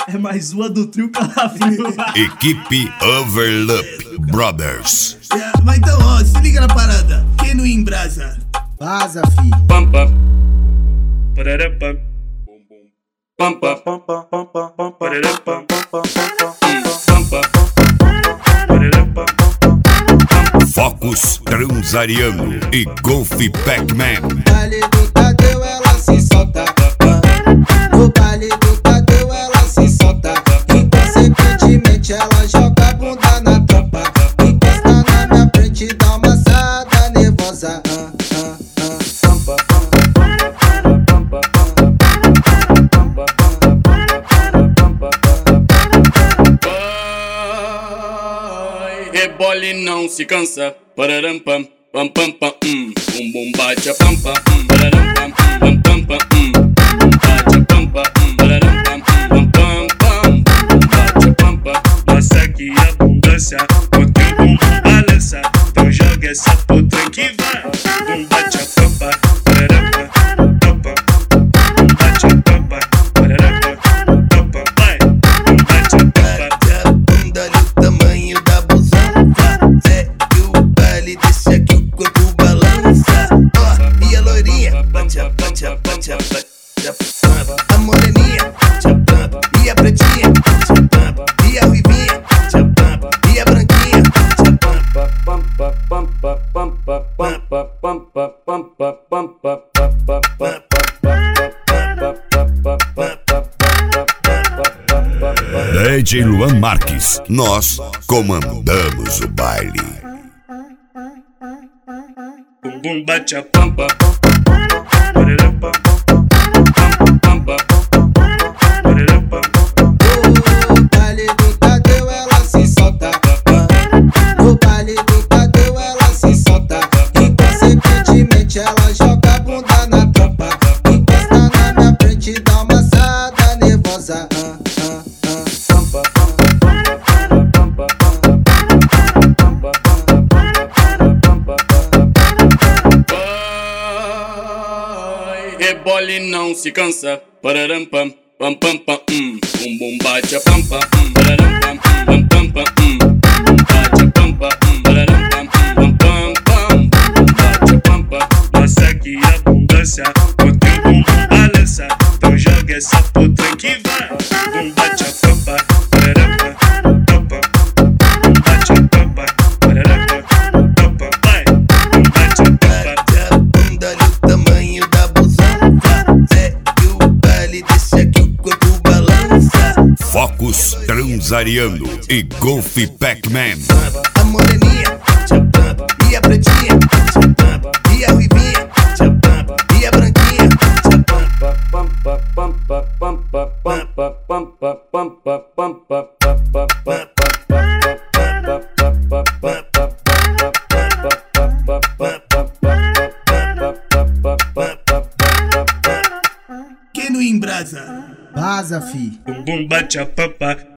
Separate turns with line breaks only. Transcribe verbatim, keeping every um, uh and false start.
É mais uma do trio Calavinho.
Equipe Overlap Brothers.
É, mas então, ó, se liga na parada. Quem não embrasa?
Vaza, fi.
Pam pam. Parará pam. Pam pam. Parará pam. Pam pam. Parará pam.
Focus Transariano e Golf Pac-Man.
Baile do Tadeu, ela se solta. No baile do Tadeu, ela se solta. Inconsequentemente, ela joga a bunda na tropa. Encosta na minha frente, dá uma assada nervosa. Ah, ah,
Vai, rebole e não se cansa. Pararam pam, pam pam pam, hum. Bum bum bate a pam pam, hum. Pararam pam, pam pam pam, hum. Bum bate a pam pam, hum. Pararam pam, pam pam pam. Bum bate a pam pam. Nossa que abundância, o teu bumbum balança. Então joga essa puta que vai. Bum bate a pam pam, pararam pam, pam pam. Bum bate a pam pam, pararam pam, pam pam. Vai, bum bate a pam pam.
Bate a bunda, olha o tamanho da busanfa. Segue o baile, deixa que o corpo balança. Ó, e a loirinha, bate a, bate a, bate a, bate a. A moreninha, bate a pampa. E a pretinha, bate a pampa. E a ruivinha, bate a pampa. E a branquinha, bate a pampa.
D J Luan Marques, nós comandamos o baile.
Bum bum bate a pampa. Parará pam, pam pam. Parará pam.
No baile do Tadeu, ela se solta. No baile do Tadeu, ela se solta. Inconsequentemente, ela joga a bunda na tropa. Encosta na minha frente, dá uma assada nervosa. Ah, ah,
Vai, rebole e não se cansa. Pararam pam, pam pam pam, hum. Bum bum bate a pam pam, hum. Pararam pam, pam pam pam, hum. Bum bate a pam pam, hum. Pararam pam, pam pam pam. Bum bate a pam pam. Nossa que abundância, o teu bumbum balança. Então joga essa puta que vai. Bum bate a pam pam, pararam pam, pam pam. Bum bate a pam pam, pararam pam, pam pam. Vai, bum bate a pam pam.
Bate a bunda, olha o tamanho da busanfa. Segue o baile, deixa que o corpo balança.
Focus Transariano e Golf Pac-Man.
A moreninha, bate a pampa. E a pretinha, bate a pampa. E a ruivinha, bate a pampa. E a branquinha, bate a pampa. Quem não embrasa?
vaza, fi.
Bum bum bate a pampa.